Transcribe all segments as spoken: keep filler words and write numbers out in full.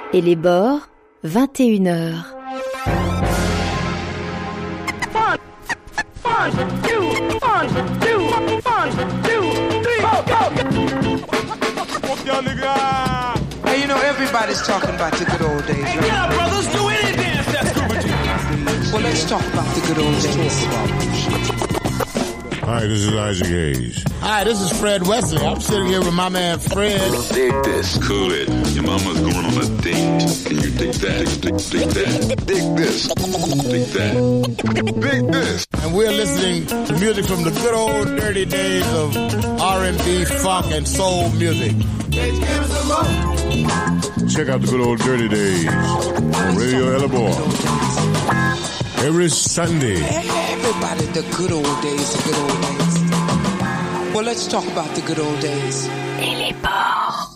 Et les bords, vingt et une heures. One, one, two, one, two, one, two, three, go, go! Hey, you know, everybody's talking about the good old days, Hey, right? yeah, brothers, do any dance that's stupid. Well, let's talk about the good old days. Hi, this is Isaac Hayes. Hi, this is Fred Wesley. I'm sitting here with my man Fred. Dig this. Cool it. Your mama's going on a date. And you dig that. Dig, dig that. Dig this. Dig that. Dig this. And we're listening to music from the good old dirty days of R and B, funk, and soul music. Check out the good old dirty days on Radio Elabor. Every Sunday. Everybody, the good old days, the good old days. Well, let's talk about the good old days. Et les bords.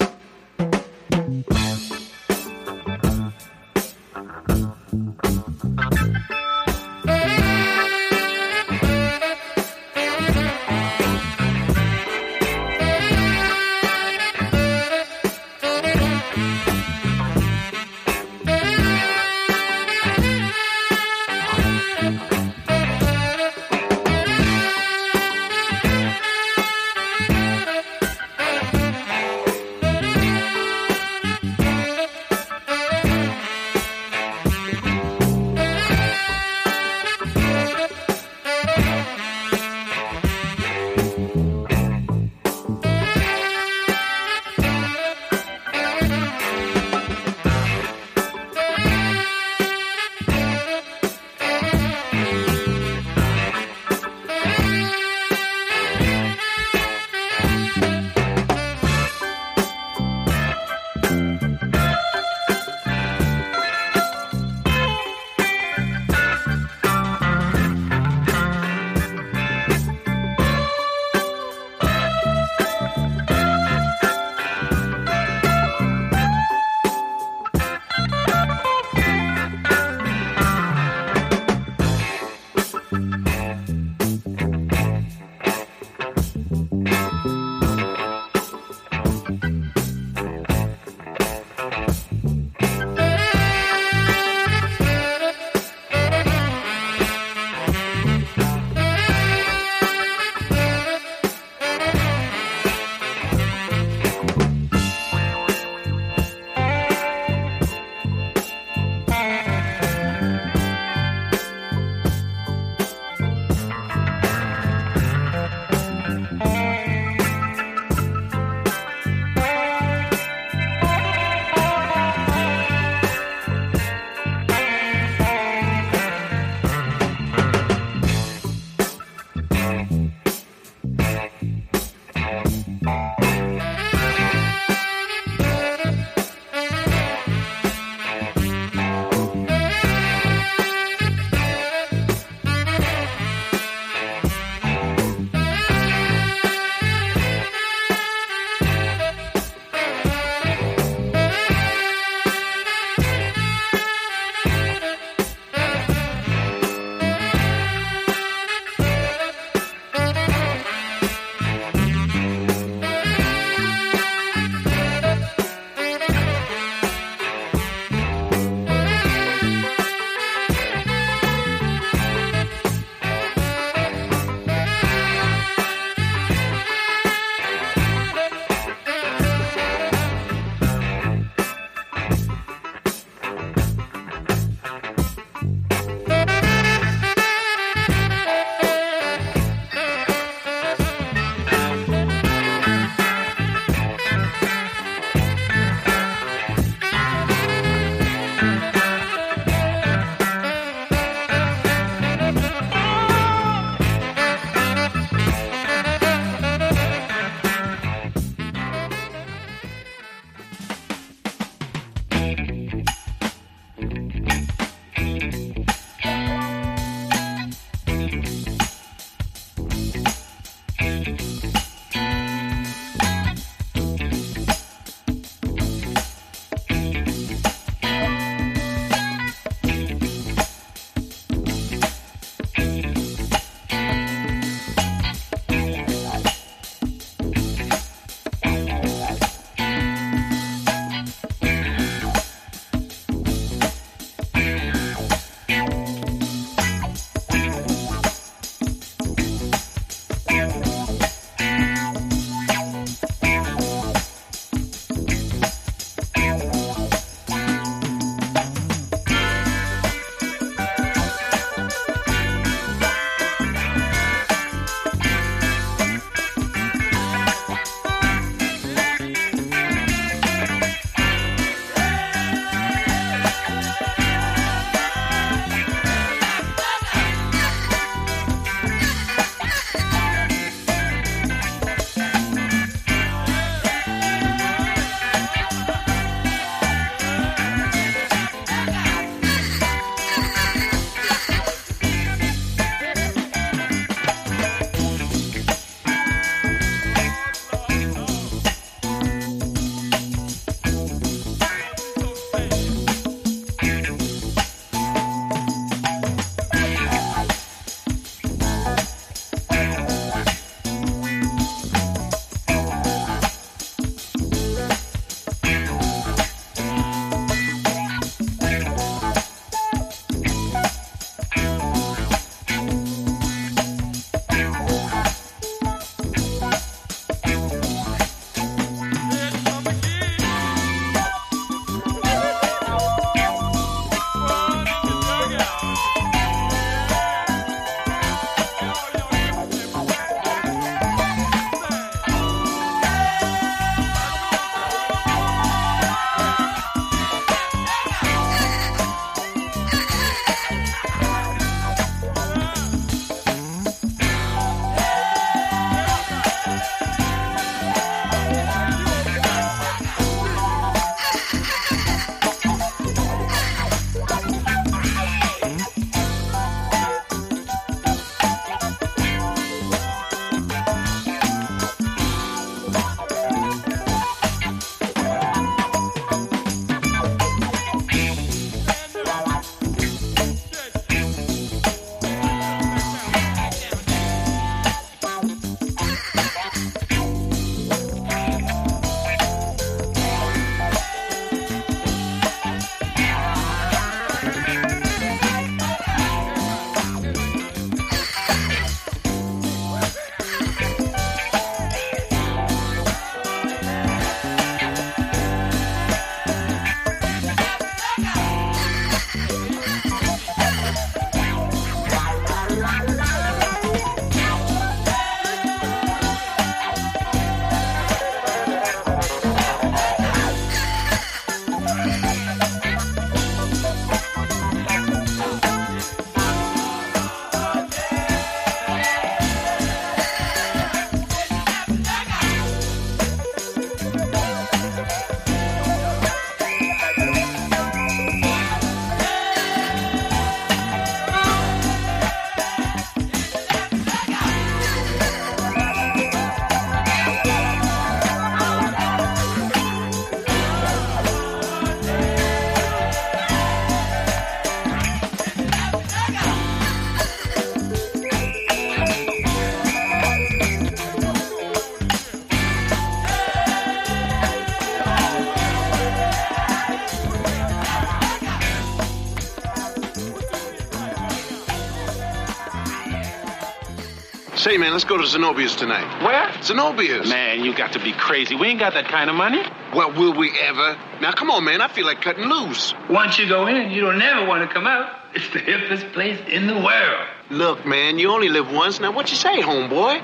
Say, man, let's go to Zenobia's tonight. Where? Zenobia's. Man, you got to be crazy. We ain't got that kind of money. Well, will we ever? Now, come on, man. I feel like cutting loose. Once you go in, you don't never want to come out. It's the hippest place in the world. Look, man, you only live once. Now, what you say, homeboy?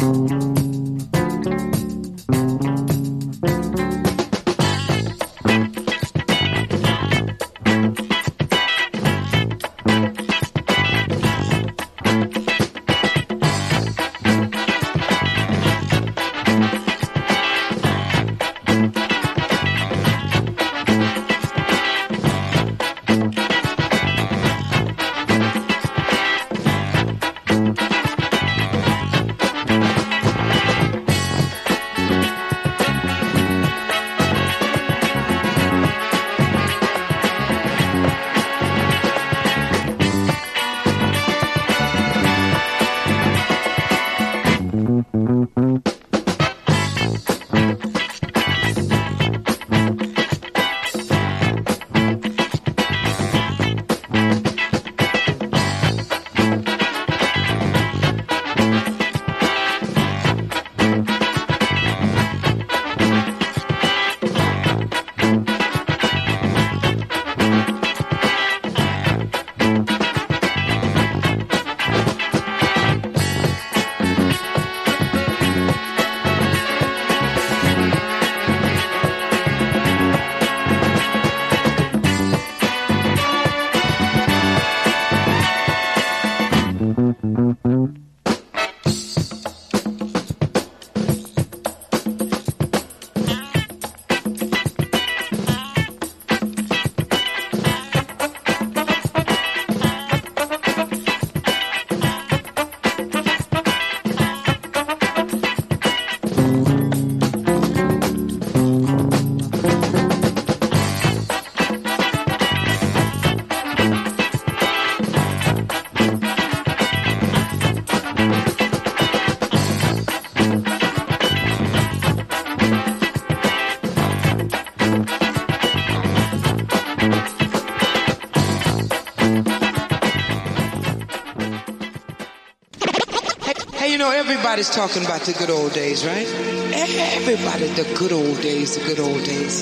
You know, everybody's talking about the good old days, right? Everybody, the good old days, the good old days.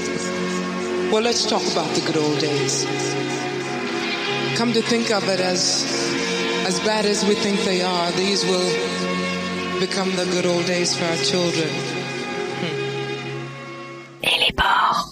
Well, let's talk about the good old days. Come to think of it, as as bad as we think they are, these will become the good old days for our children. Hmm. Et les porcs.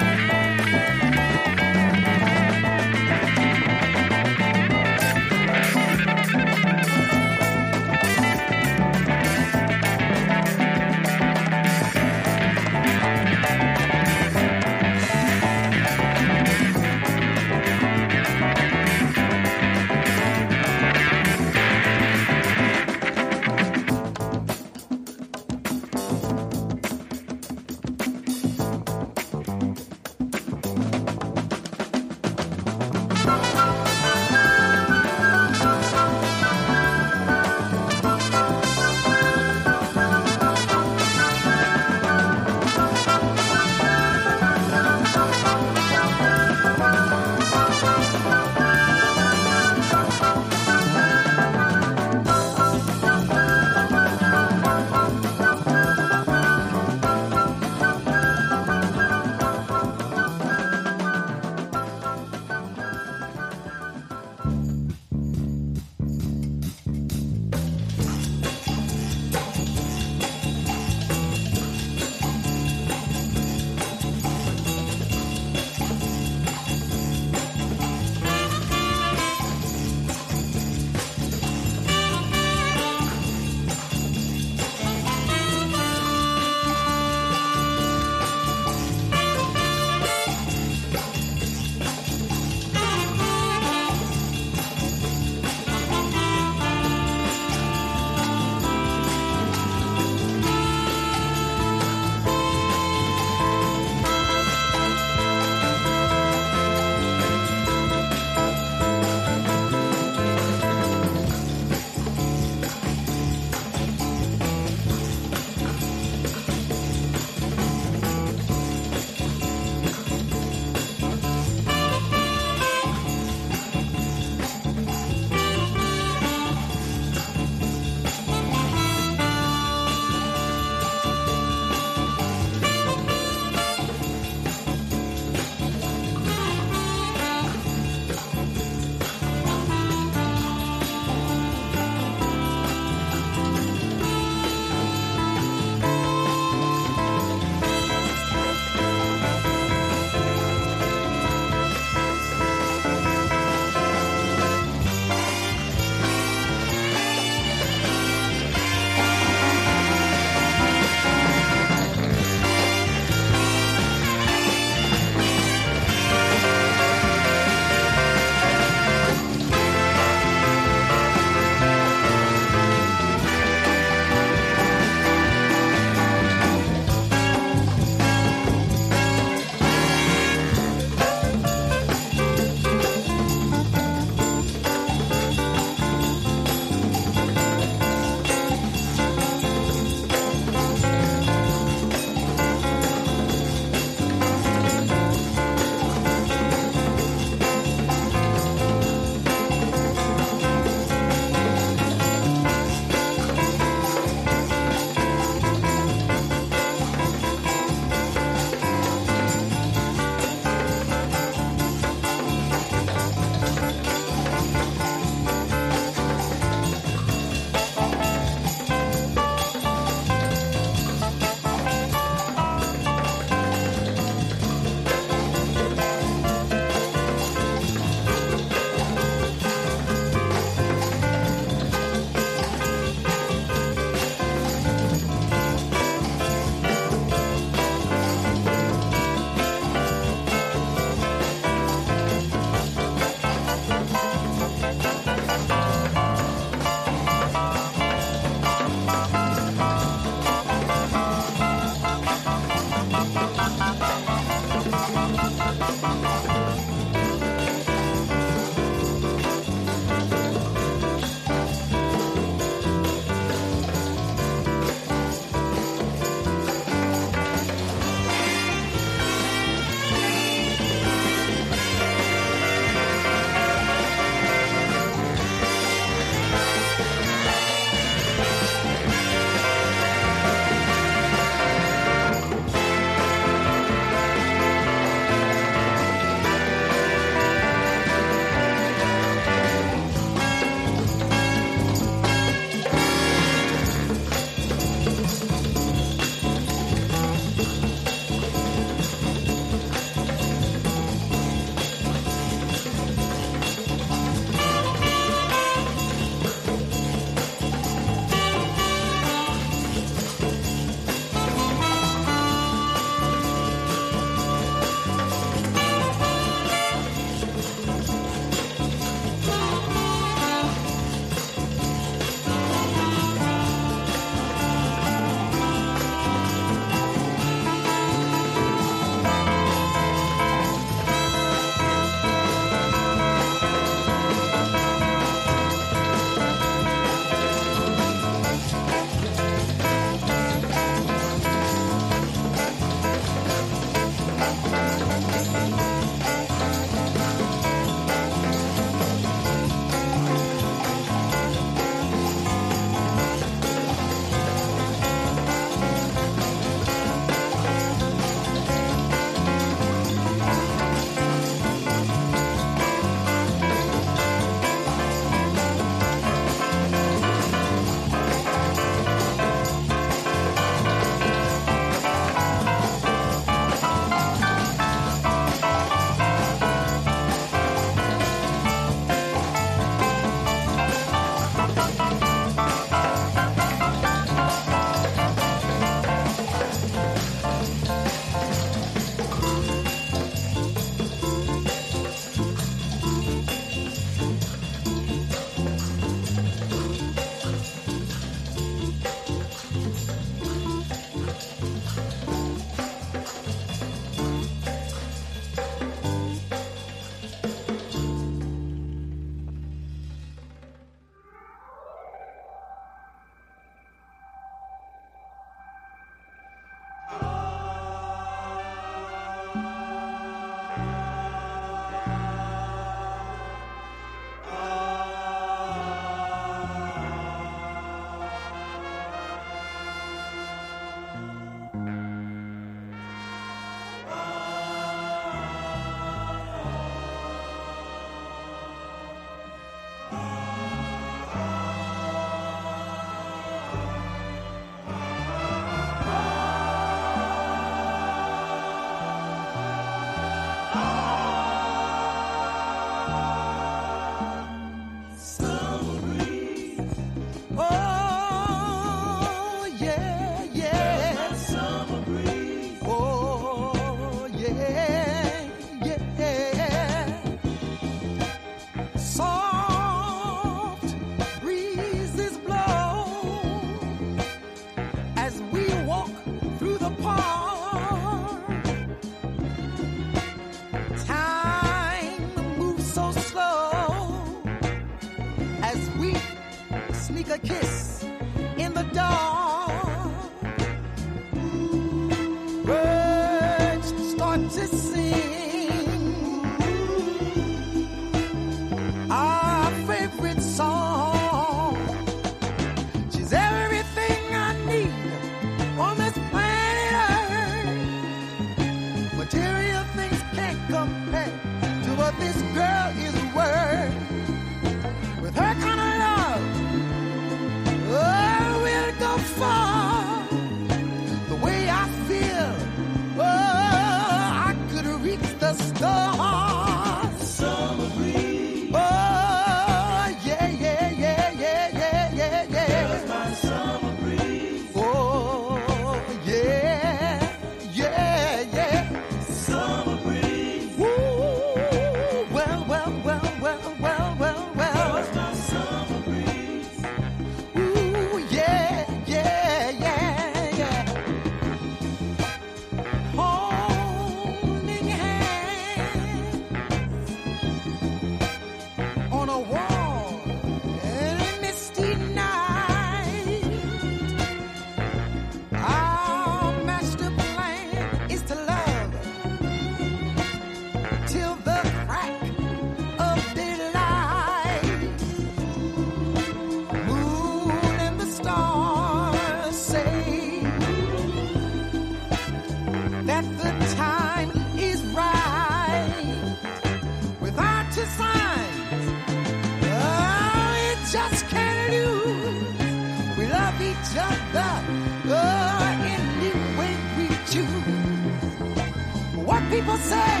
each other uh, any way we choose. What people say,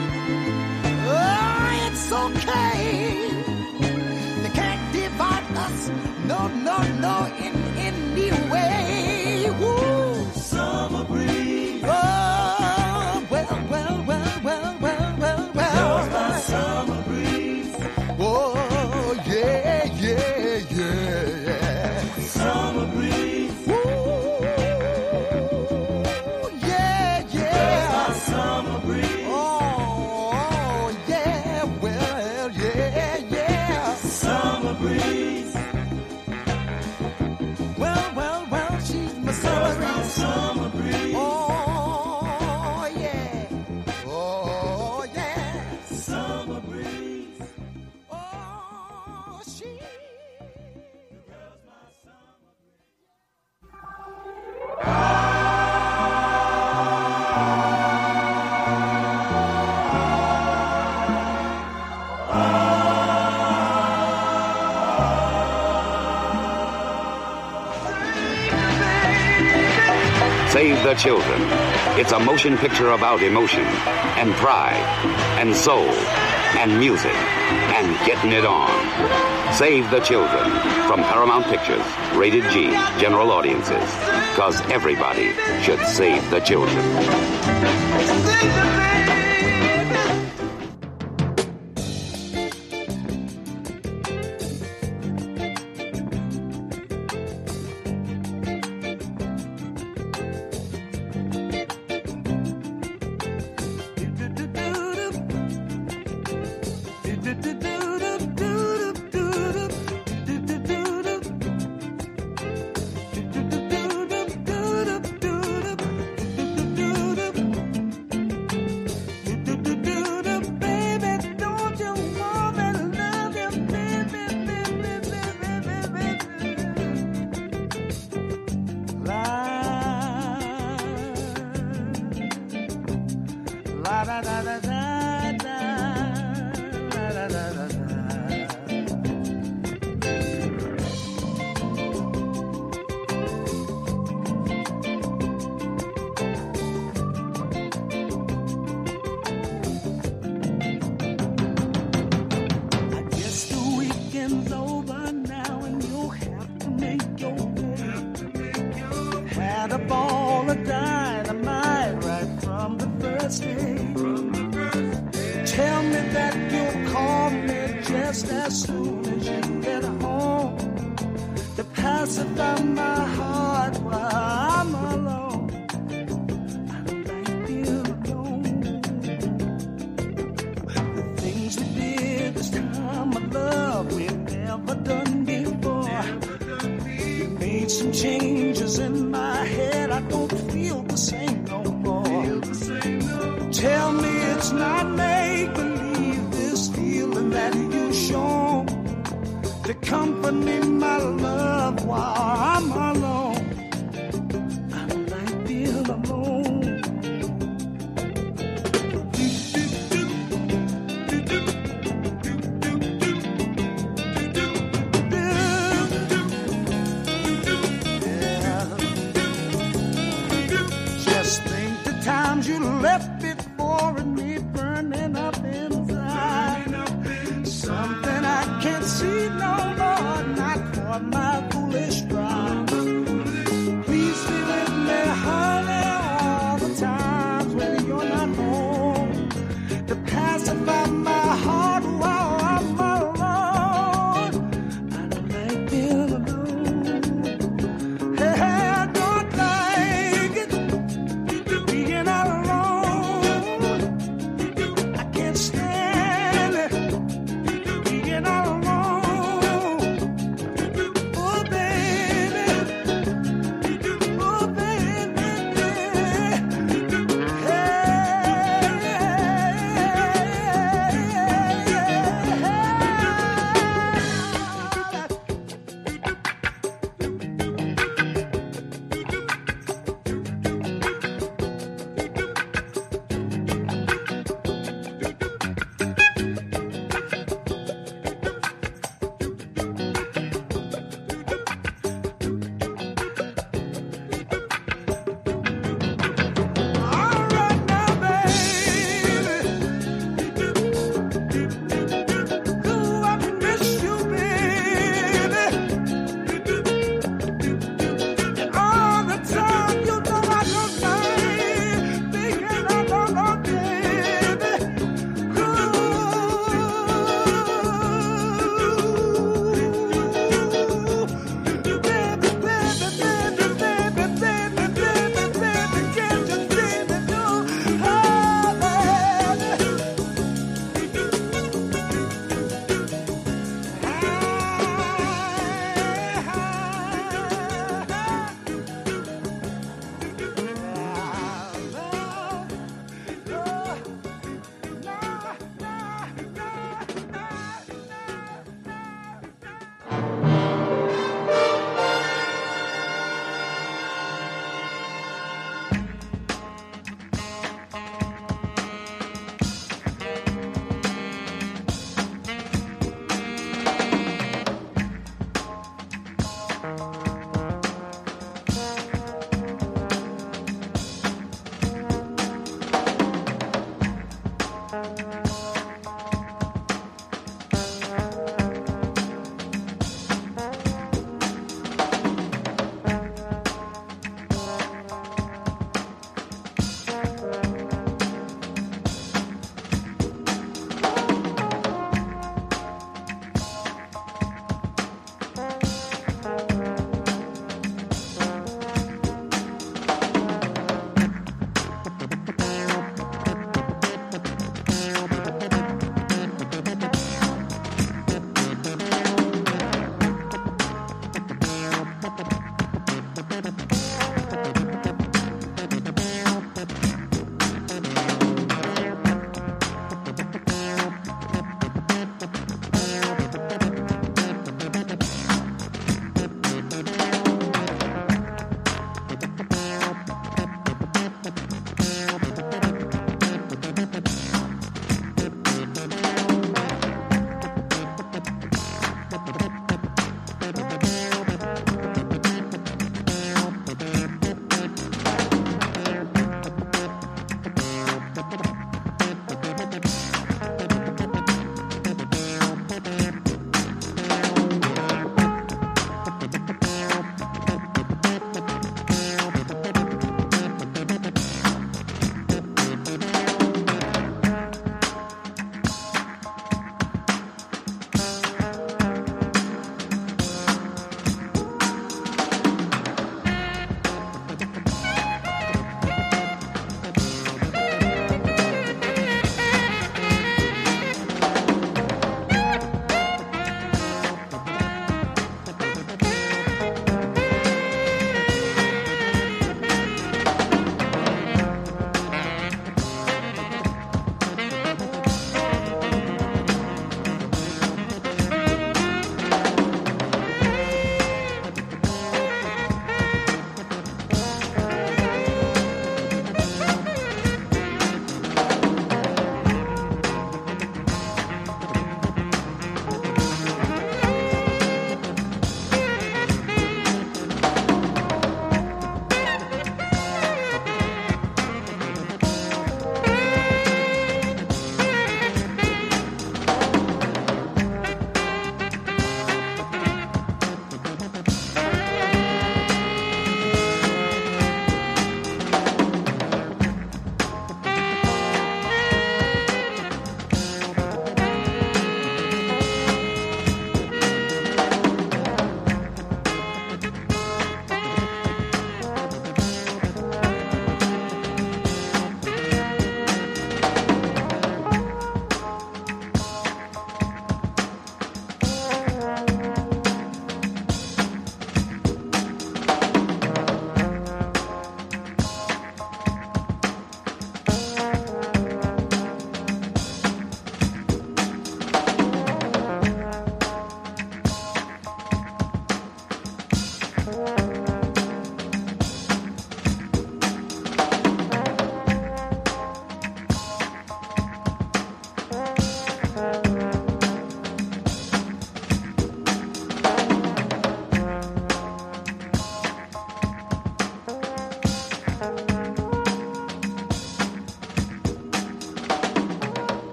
oh, it's okay. They can't divide us, no, no, no, in any way. Woo. Summer breeze. Oh, well, well, well, well, well, well, well. My summer breeze. Oh, yeah, yeah, yeah, yeah. Summer breeze. Woo. Yeah, yeah. My summer breeze. Oh, yeah, well, yeah, yeah. Summer breeze. Well, well, well, she's my summer breeze. Summer breeze. Oh, yeah. Oh, yeah. Summer breeze. Oh, she. Save the Children. It's a motion picture about emotion and pride and soul and music and getting it on. Save the Children from Paramount Pictures. Rated G. General audiences. Because everybody should save the children. Being all alone.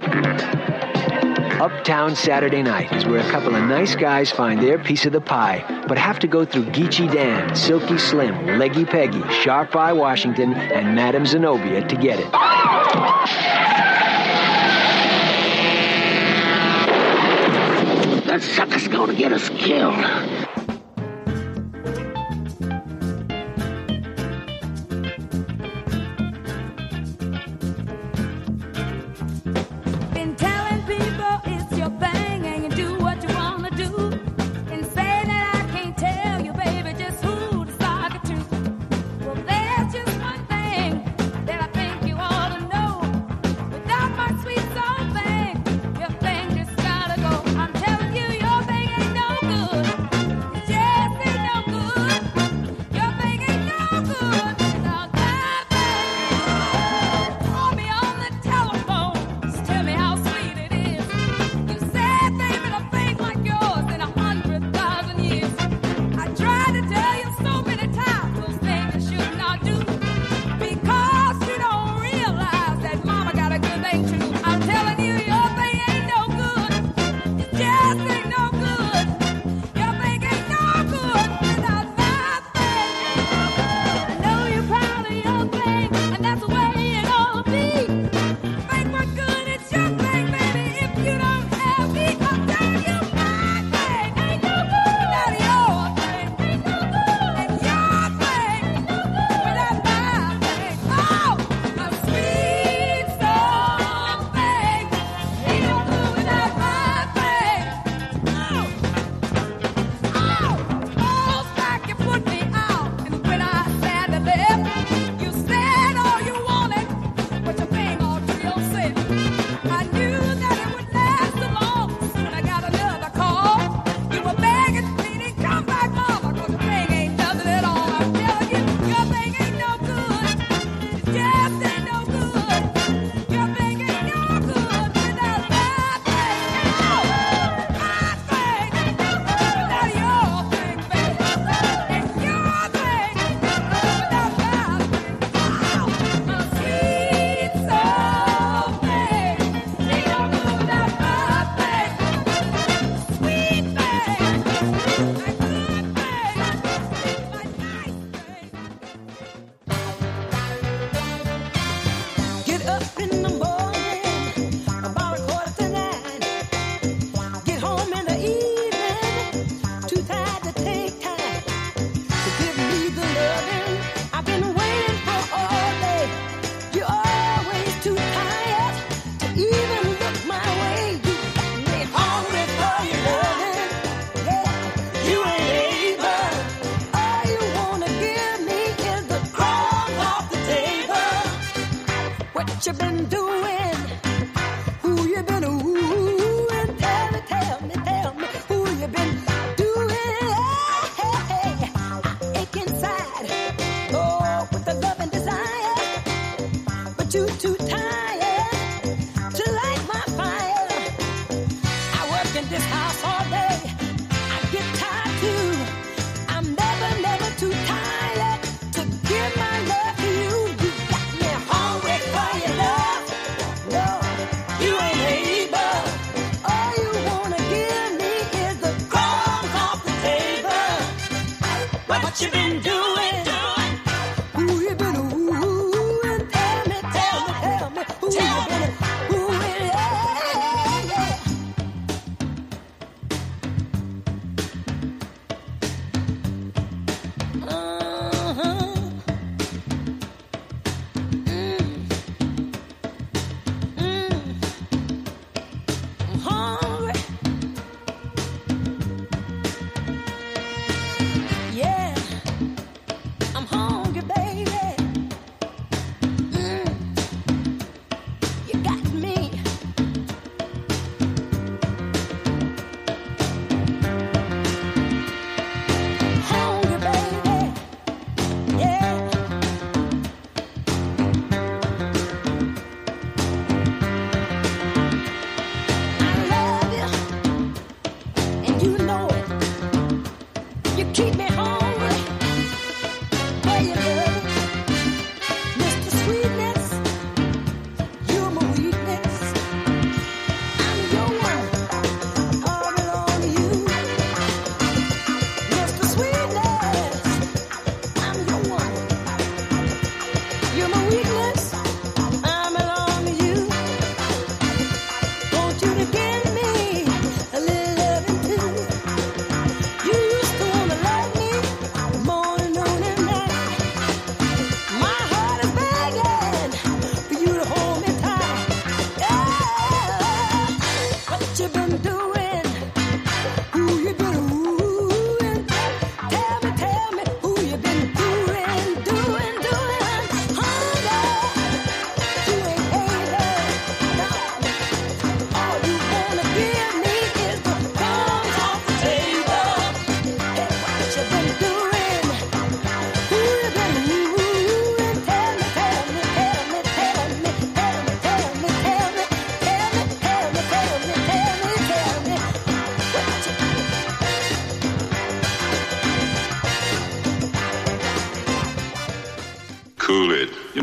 Uptown Saturday Night is where a couple of nice guys find their piece of the pie, but have to go through Geechee Dan, Silky Slim, Leggy Peggy, Sharp Eye Washington, and Madame Zenobia to get it. That sucker's gonna get us killed.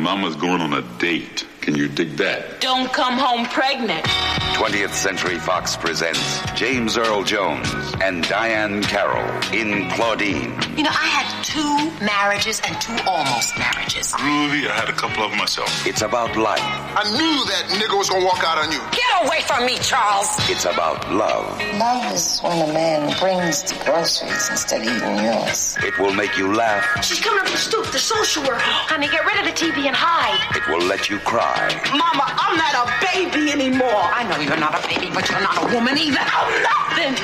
mama's going on a date. Can you dig that? Don't come home pregnant. twentieth Century Fox presents James Earl Jones and Diane Carroll in Claudine. You know, I had two marriages and two almost marriages. Groovy, I had a couple of them myself. It's about life. I knew that nigga was gonna walk out on you. Get away from me, Charles. It's about love. Love is when a man brings the groceries instead of eating yours. It will make you laugh. She's coming up the stoop, the social worker. Honey, get rid of the T V and hide. It will let you cry. Mama, I'm not a baby anymore. I know you're not a baby, but you're not a woman either. I'm nothing.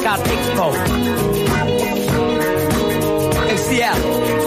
Workout Expo in Seattle.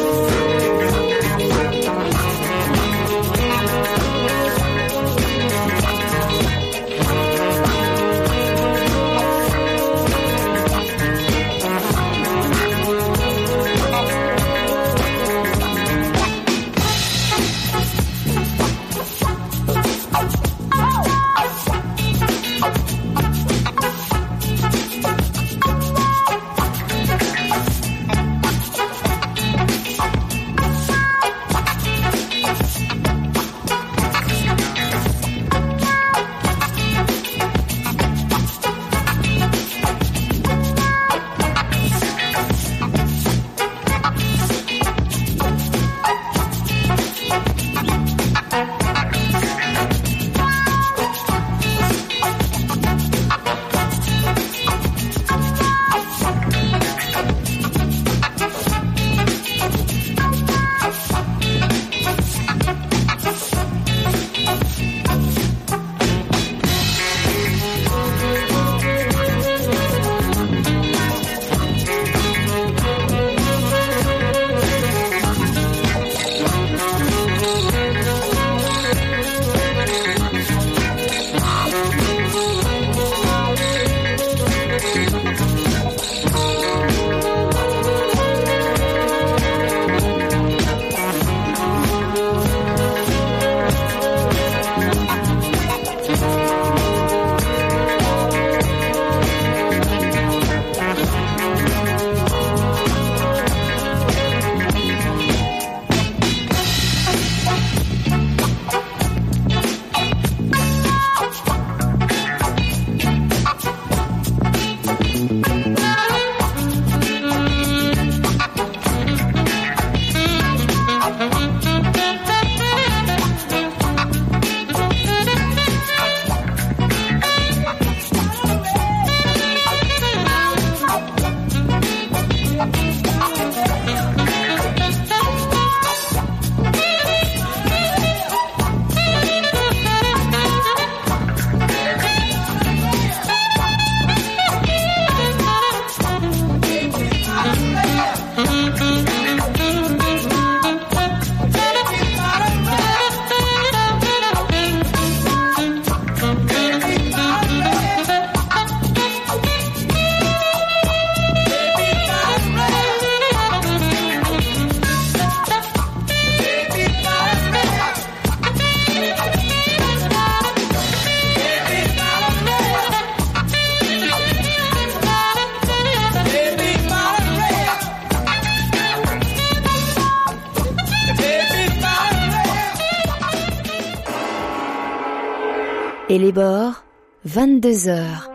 Et les bords, vingt-deux heures.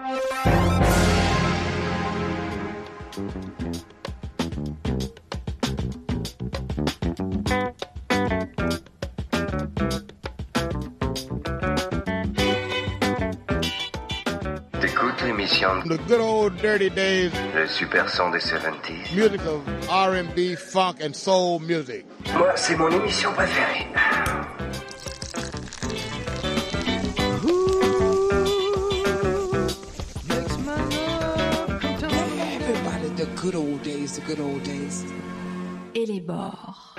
T'écoutes l'émission The Good Old Dirty Days, le super son des soixante-dix. Music of R and B, funk and soul music. Moi, c'est mon émission préférée. The good old days, the good old days. Et les bords.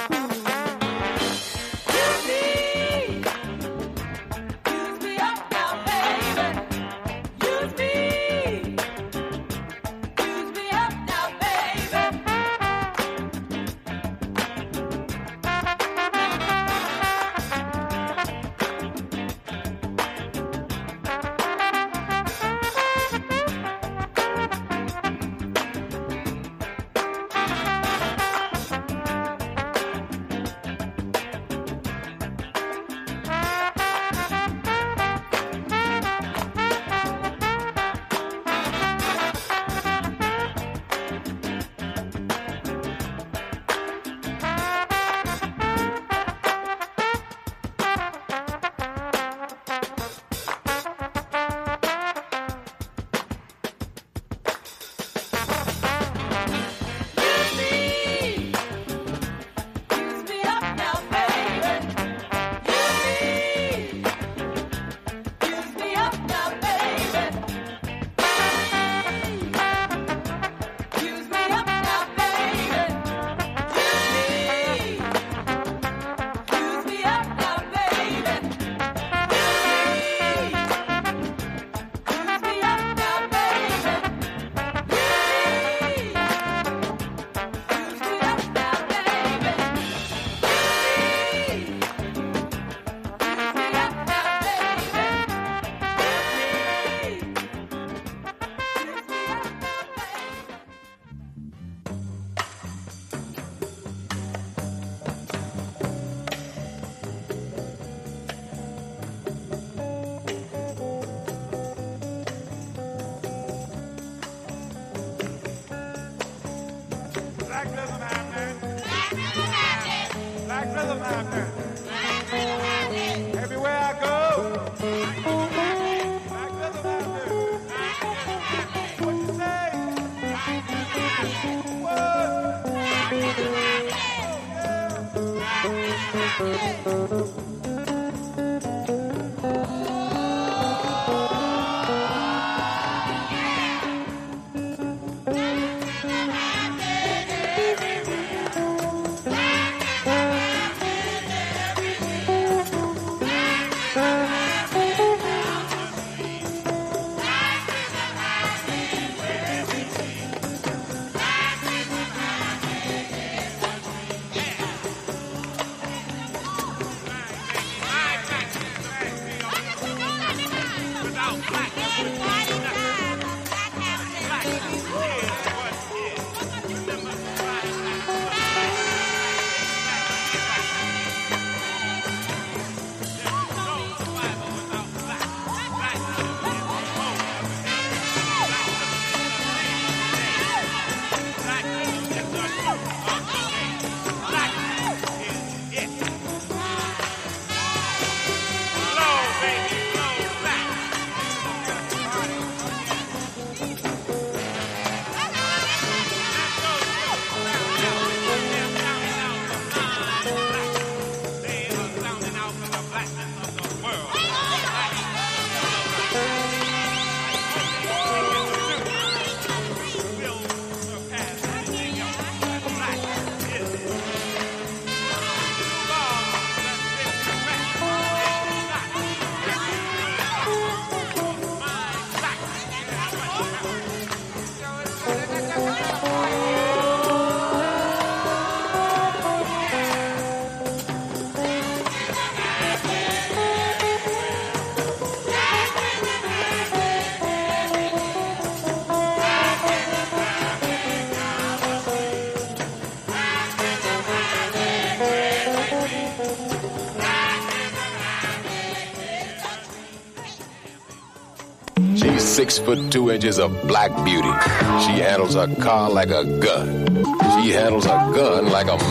Six foot two inches of black beauty. She handles a car like a gun. She handles a gun like a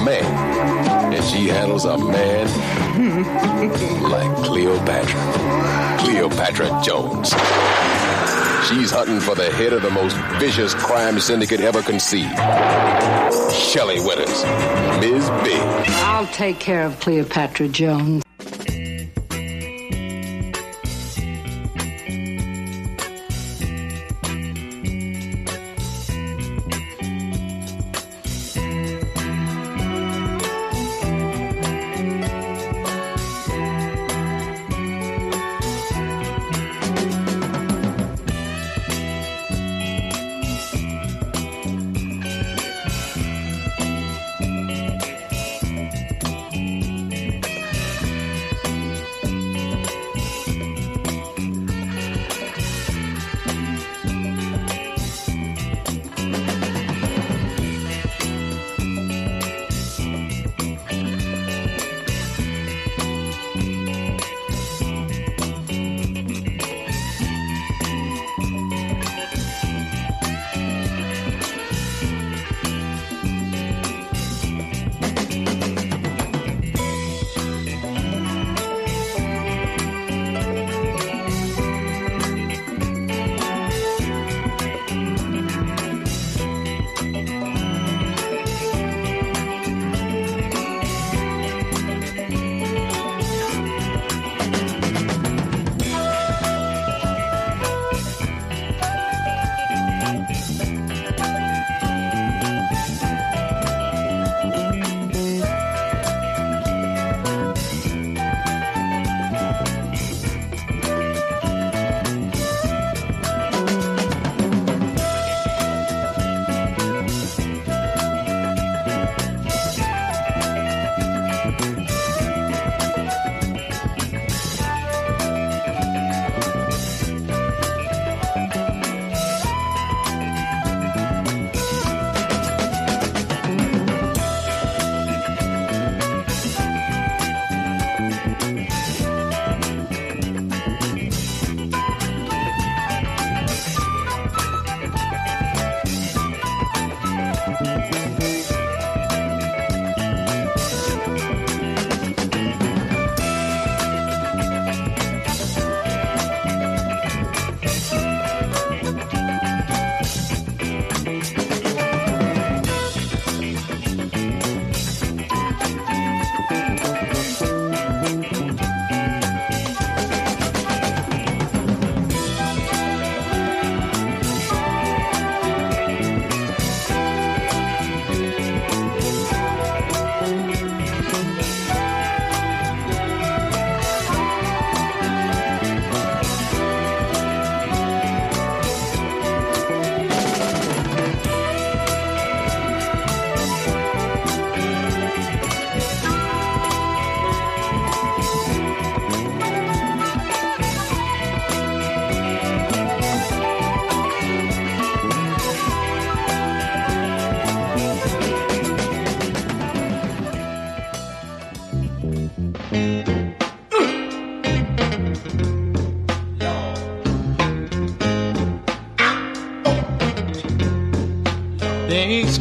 man. And she handles a man like Cleopatra. Cleopatra Jones. She's hunting for the head of the most vicious crime syndicate ever conceived. Shelley Winters, Miz Big. I'll take care of Cleopatra Jones.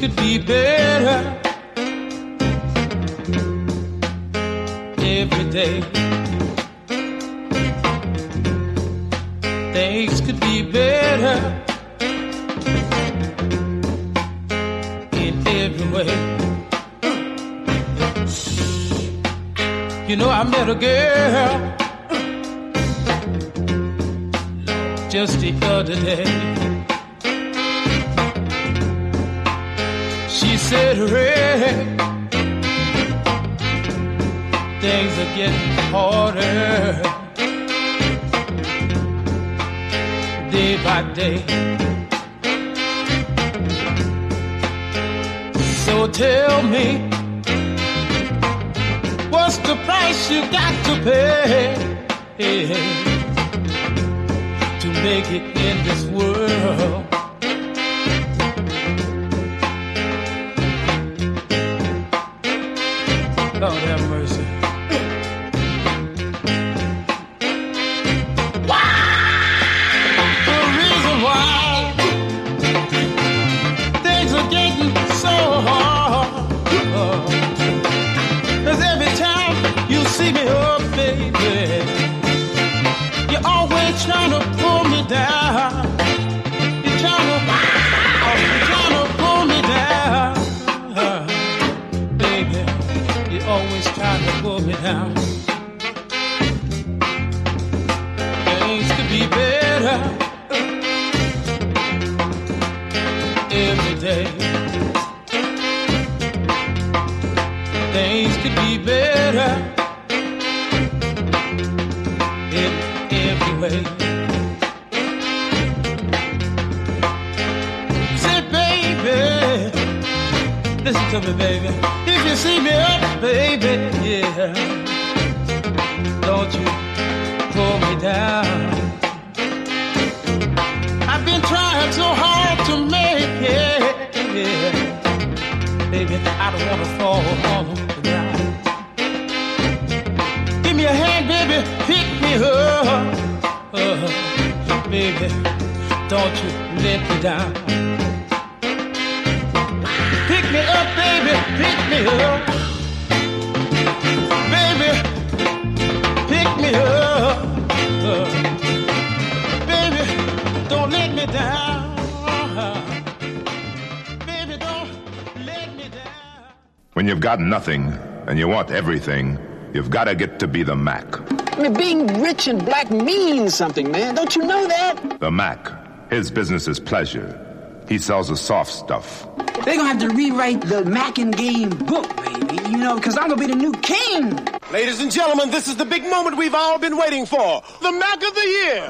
could be better every day. Things could be better in every way. You know, I met a girl just the other day. She said, Ray, things are getting harder day by day. So tell me, what's the price you got to pay to make it in this world? Lord have mercy. The reason why things are getting so hard is every time you see me up, baby, you're always trying to pull me down. You're trying to, oh, you're trying to pull me down, baby. You're always trying to pull me down. Things could be better every day. Things could be better in every way. Say, baby, listen to me, baby. If you see me up, baby, yeah, don't you pull me down. I've been trying so hard to make it, yeah. Baby, I don't want to fall on the ground. Give me a hand, baby, pick me up. Uh, baby, don't you let me down. Pick me up, baby, pick me up. Baby, pick me up. Uh, baby, don't let me down. Baby, don't let me down. When you've got nothing and you want everything, you've got to get to be the Mac. I mean, being rich and black means something, man. Don't you know that? The Mac. His business is pleasure. He sells the soft stuff. They're gonna have to rewrite the Mac and Game book, baby. You know, because I'm gonna be the new king. Ladies and gentlemen, this is the big moment we've all been waiting for. The Mac of the Year.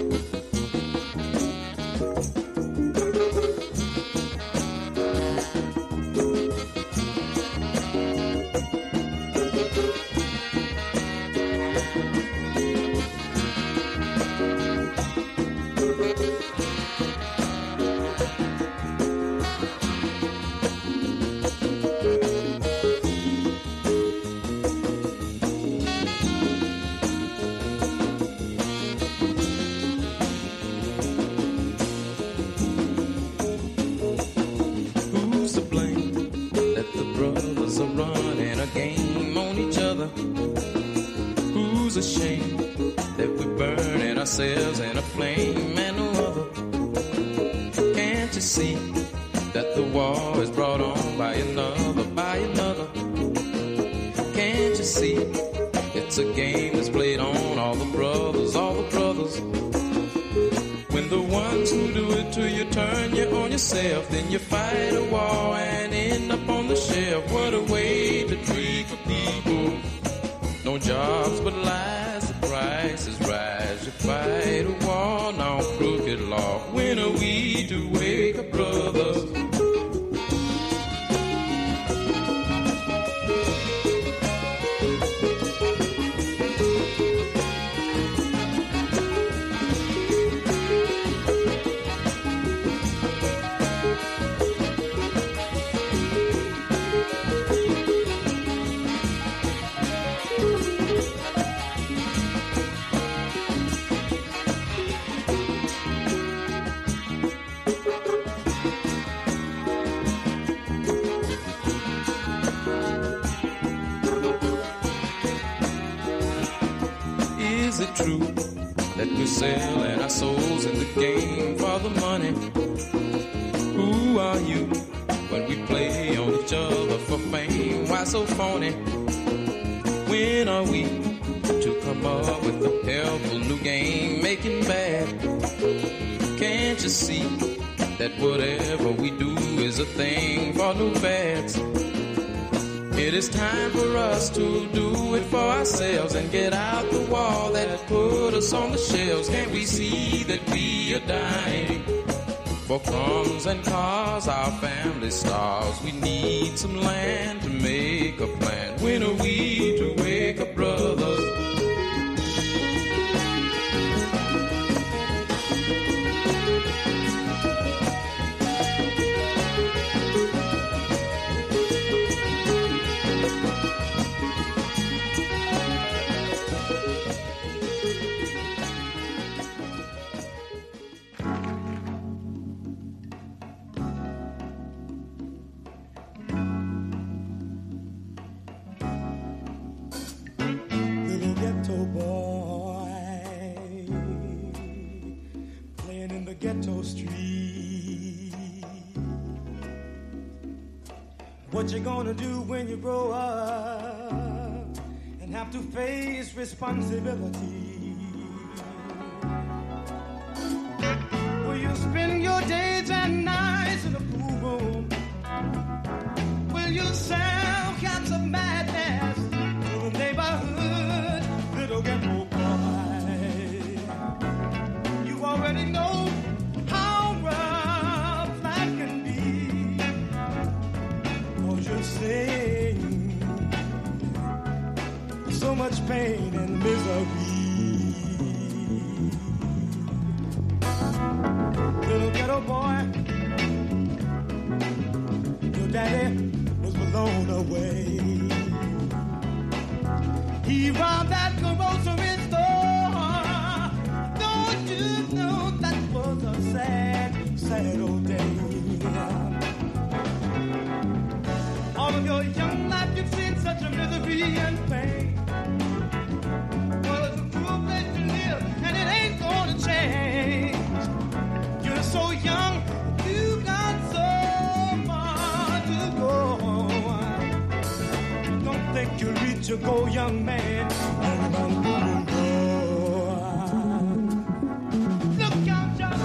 Ourselves in a flame and no other. Can't you see that the war is brought on by another, by another? Can't you see it's a game that's played on all the brothers, all the brothers? When the ones who do it to you turn you on yourself, then you fight a war and end up on the shelf. What a way to treat the people. No jobs but lies, the prices rise. You fight a war, now crooked law. When are we to wake up, brothers? Selling our souls in the game for the money. Who are you when we play on each other for fame? Why so phony? When are we to come up with a helpful new game, making bad? Can't you see that whatever we do is a thing for new fads? It is time for us to do it for ourselves and get out the wall that put us on the shelves. Can't we see that we are dying for crumbs and cars, our family stars? We need some land to make a plan. When are we to wake up, brothers? What you gonna do when you grow up and have to face responsibility? Will you spend your days and nights in a pool room? Will you sell cats of madness to the neighborhood little ghetto boy? You already know how rough life can be. You're saying so much pain and misery. Little ghetto boy, your daddy was blown away. He robbed that grocery store. Don't you know that was a sad, sad old day? All of your young life you've seen such a misery and pain. Well, it's a cruel place to live, and it ain't gonna change. You're so young, you've got so far to go. Don't think you'll reach your goal, young man. Look out, John.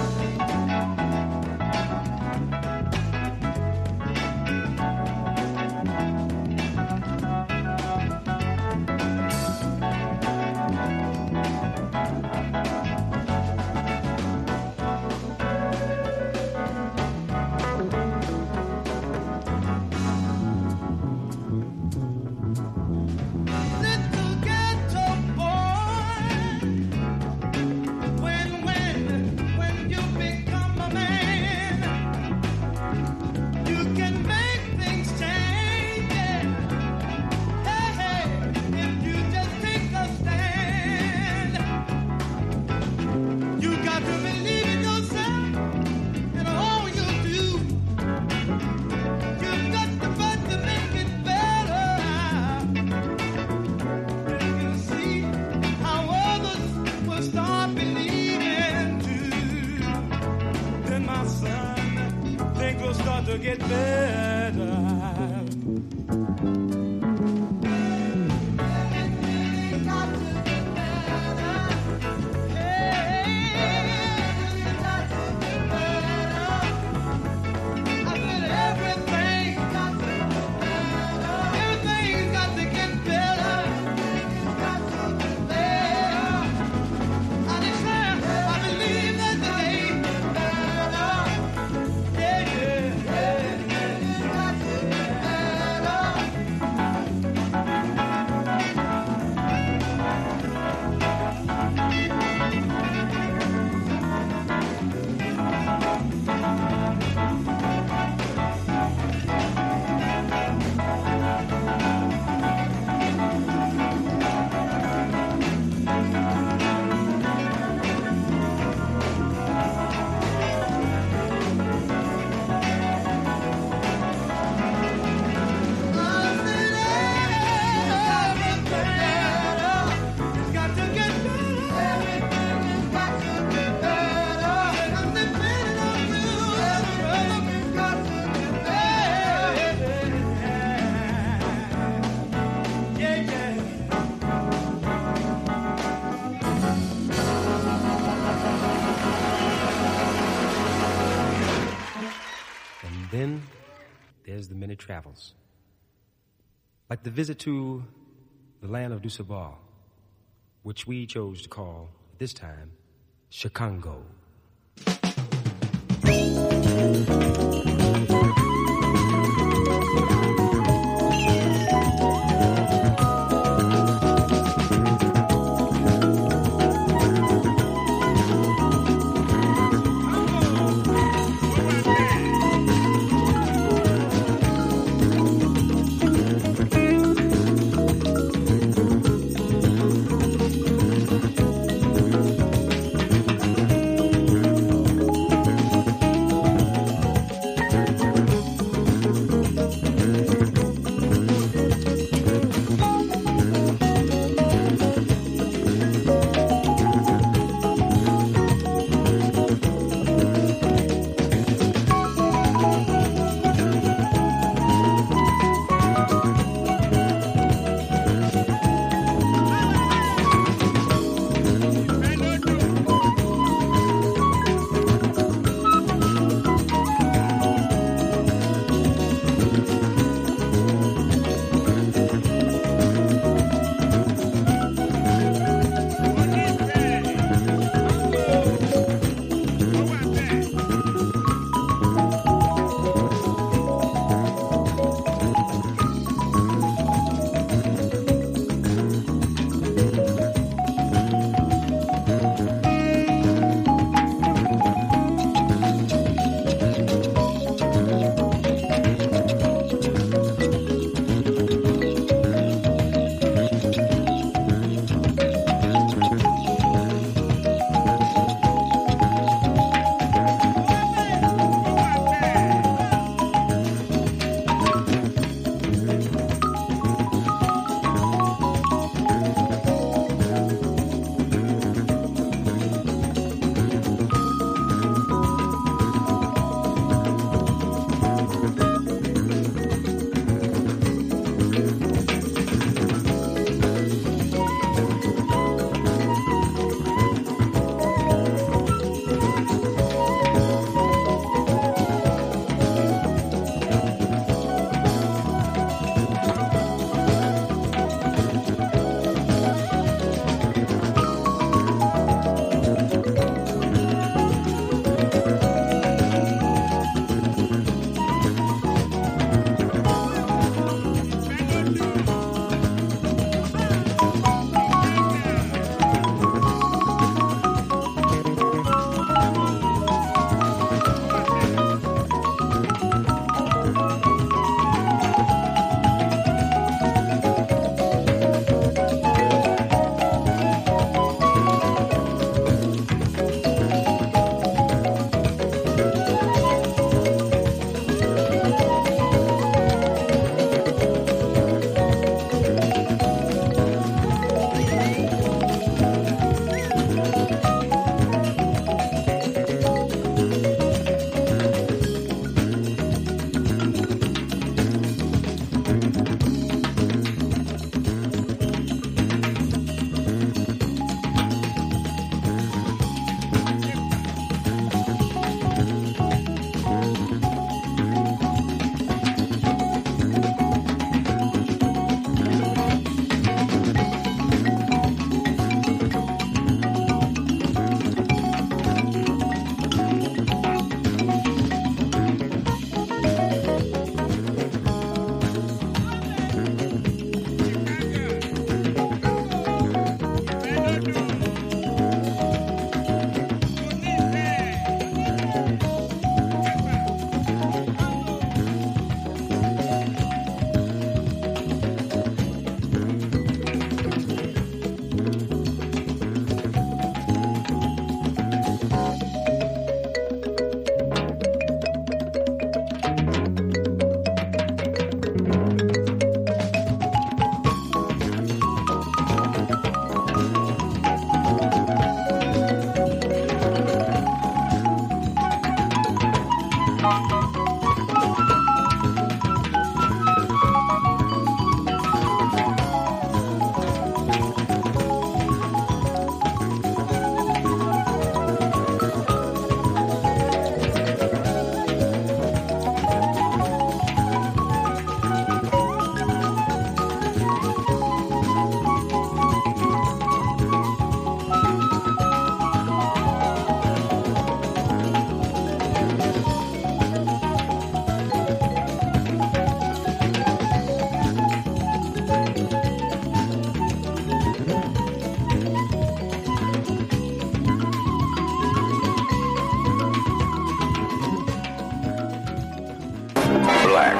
many travels. Like the visit to the land of Dusabal, which we chose to call, this time, Chicago.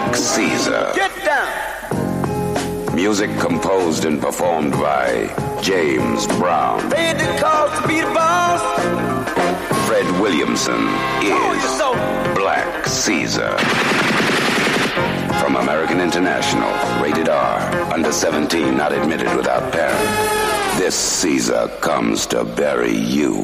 Black Caesar. Get down! Music composed and performed by James Brown. Paid the cost to be the boss. Fred Williamson is so. Black Caesar. From American International, rated R, under seventeen, not admitted without parent. This Caesar comes to bury you.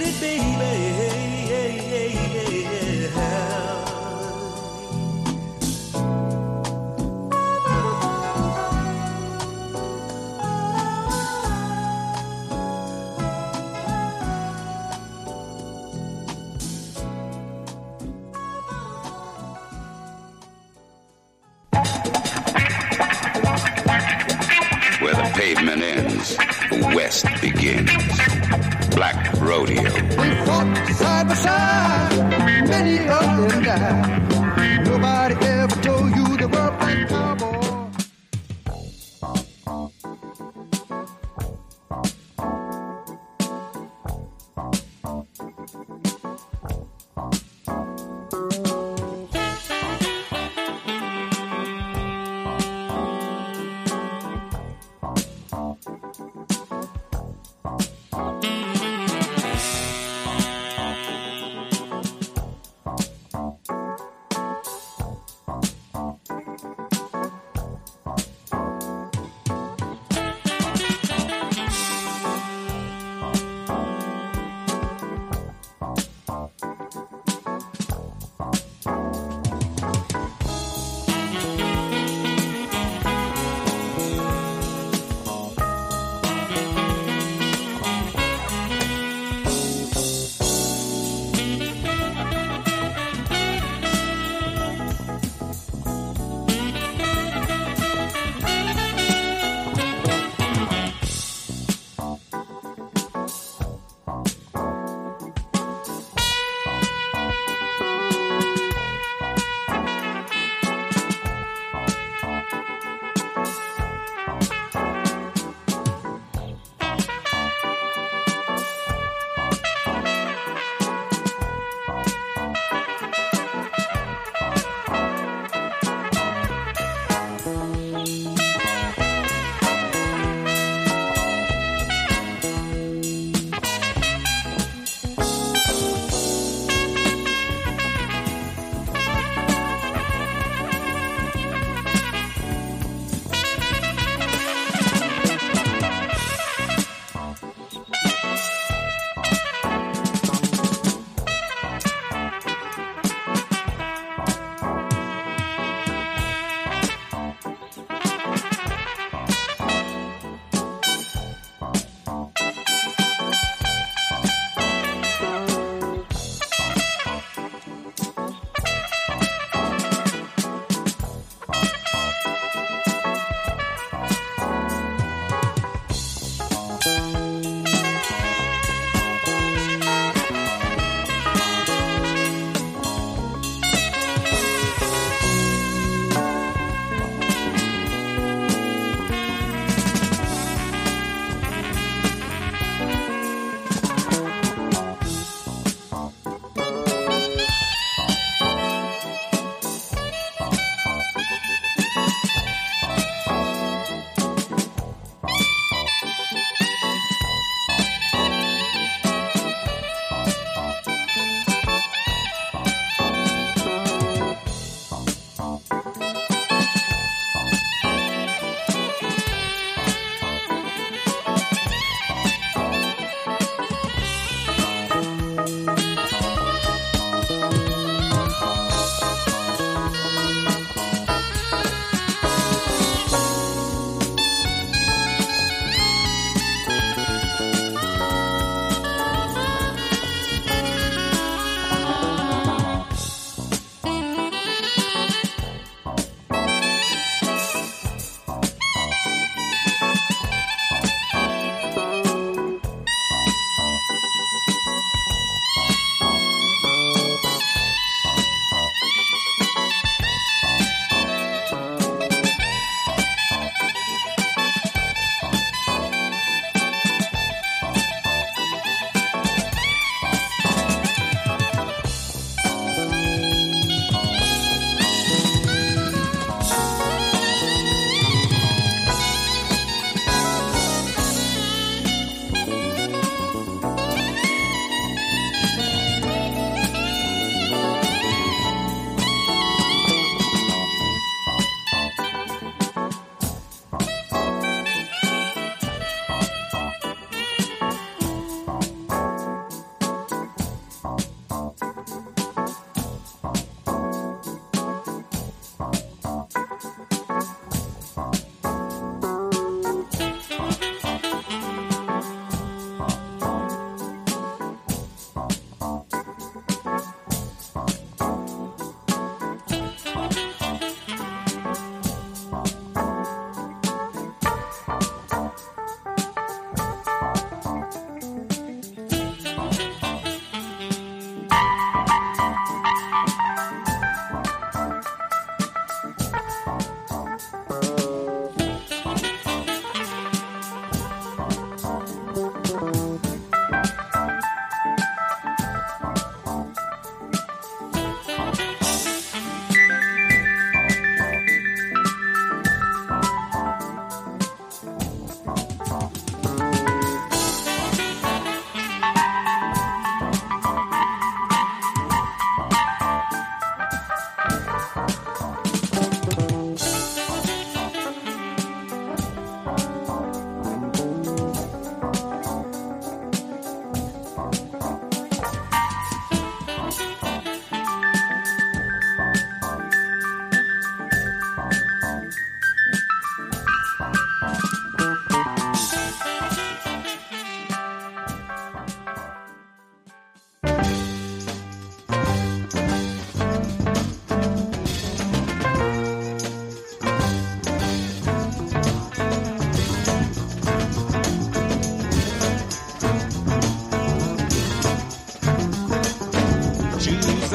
it, baby. Where the pavement ends, the West begins. Black Rodeo. We fought side by side, many of them died. Nobody ever told you they were black cowboys.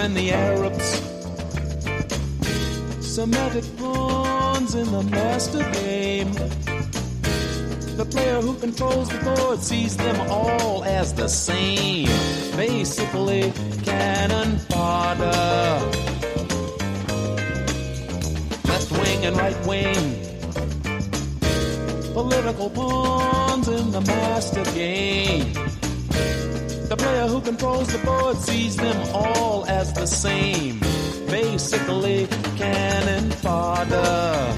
and the Arabs, Semitic pawns in the master game. The player who controls the board sees them all as the same, basically cannon fodder. Left wing and right wing, political pawns in the master game. The player who controls the board sees them all as the same, basically cannon fodder.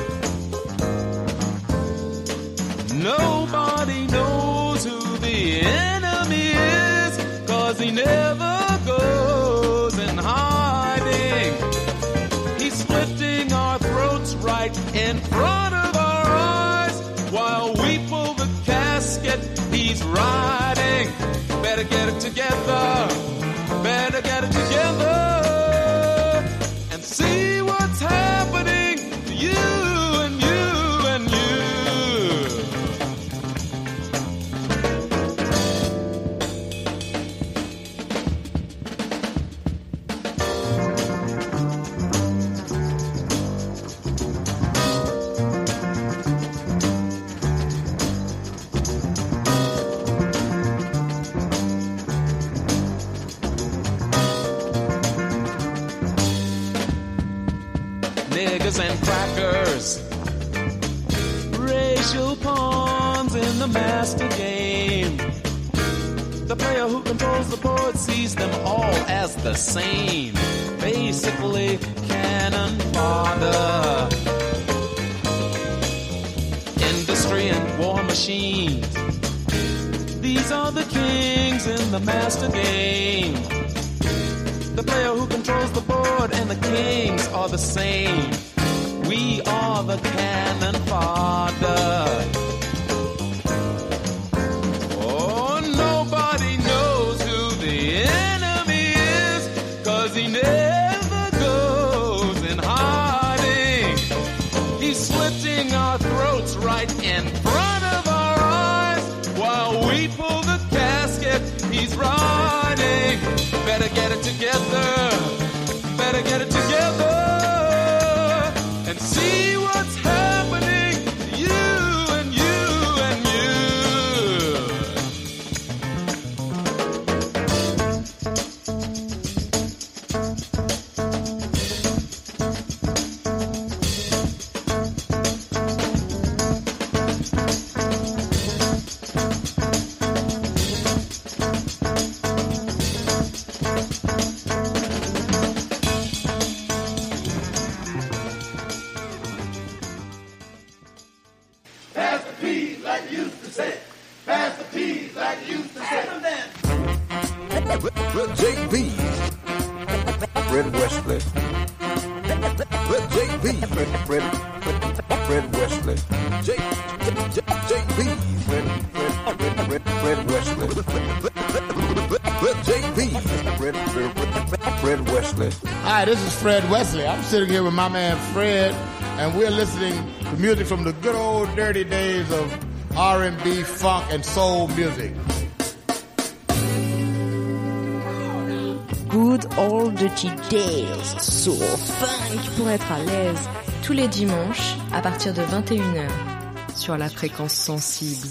Nobody knows who the enemy is, 'cause he never goes in hiding. He's splitting our throats right in front of our eyes. While we pull the casket, he's riding. Better get it together, better get it together, and see what's happening to you and you and you. Niggers and crackers, racial pawns in the master game. The player who controls the board sees them all as the same, basically cannon fodder. Industry and war machines, these are the kings in the master game. The player who controls the board and the kings are the same. We are the cannon fodder. Oh, nobody knows who the enemy is, 'cause he never goes in hiding. He's slitting our throats right in front of our eyes. While we pull the casket, he's riding. Better get it together, better get it together, and see what's happening to you and you and you. J B, Fred Wesley. J B, Fred, Fred, Fred Wesley. J, J, J B, Fred, Fred, Fred, Fred Wesley. J B, Fred, Fred, Fred Wesley. Hi, this is Fred Wesley. I'm sitting here with my man Fred, and we're listening to music from the good old dirty days of R and B, funk, and soul music. Good old dirty days, soul, funk, pour être à l'aise, tous les dimanches à partir de vingt et une heures sur la fréquence sensible.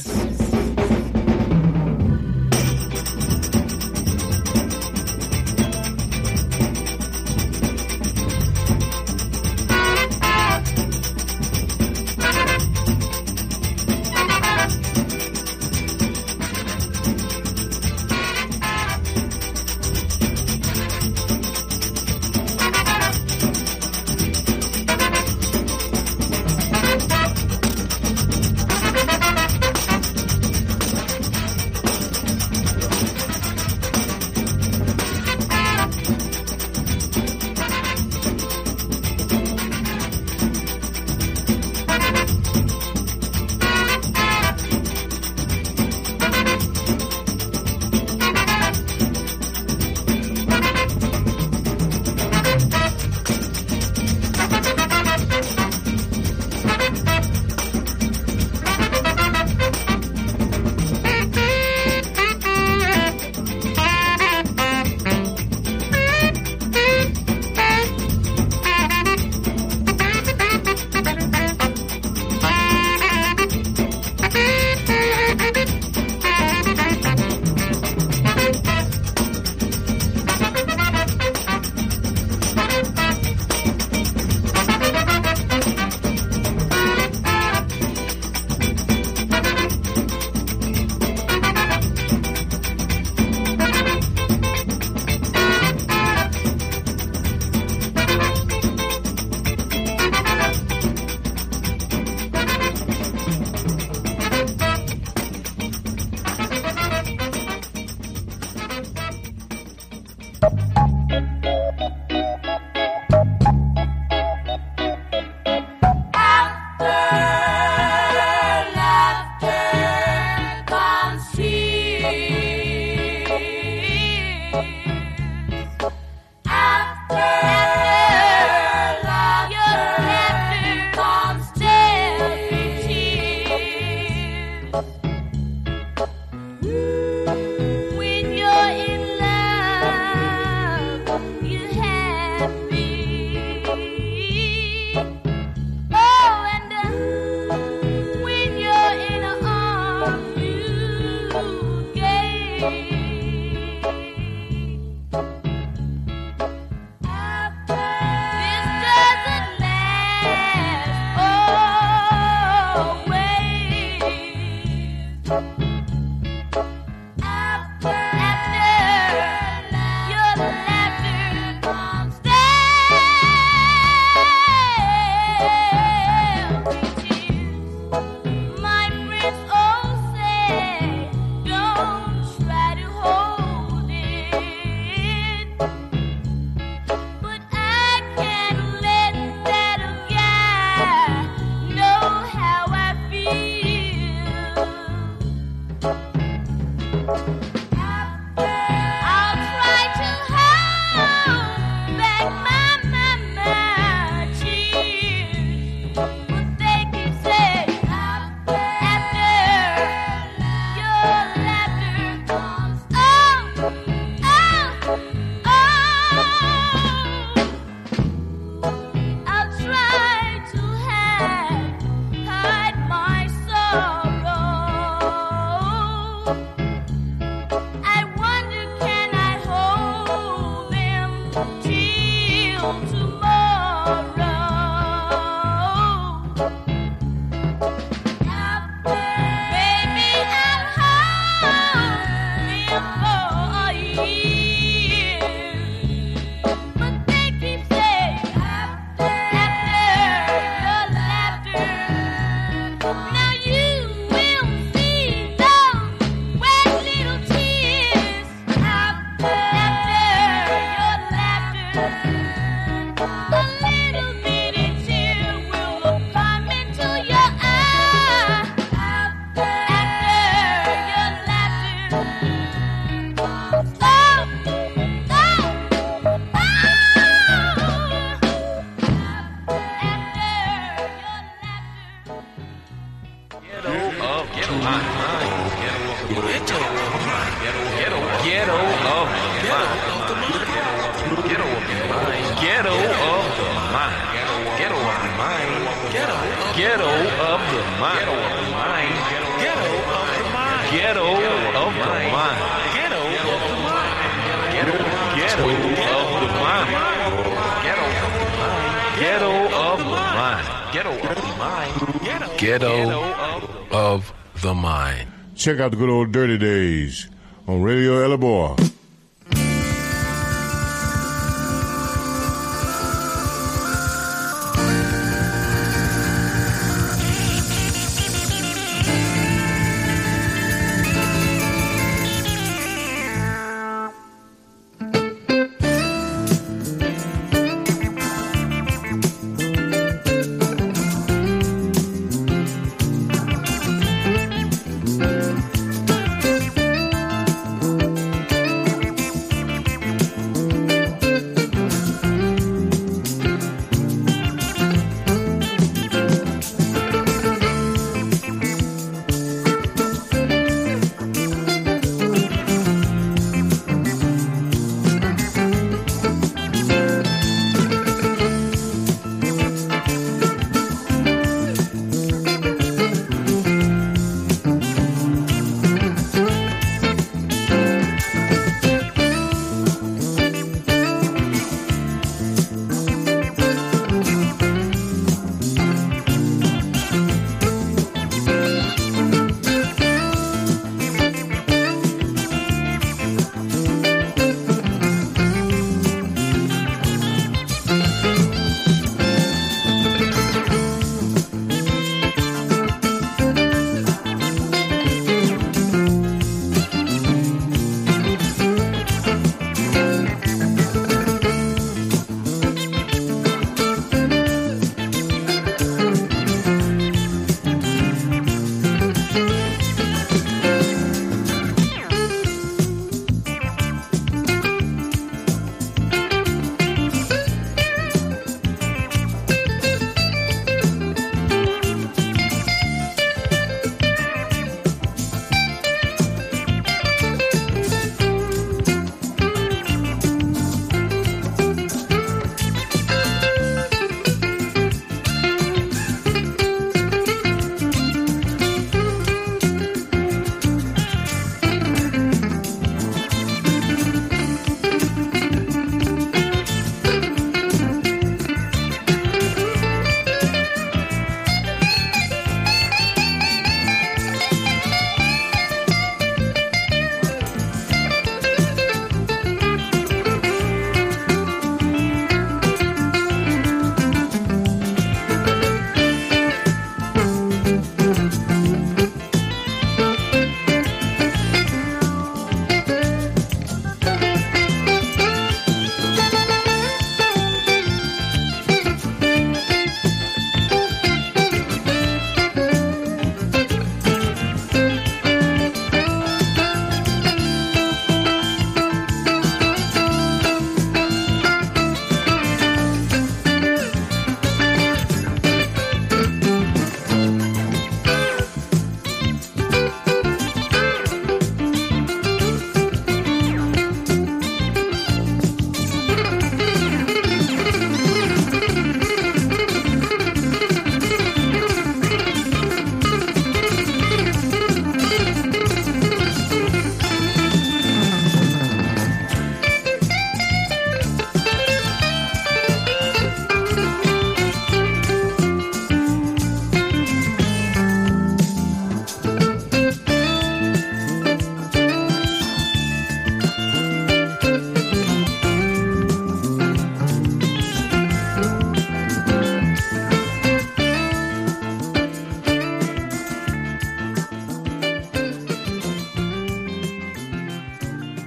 Check out the good old Dirty Days on Radio Elabor.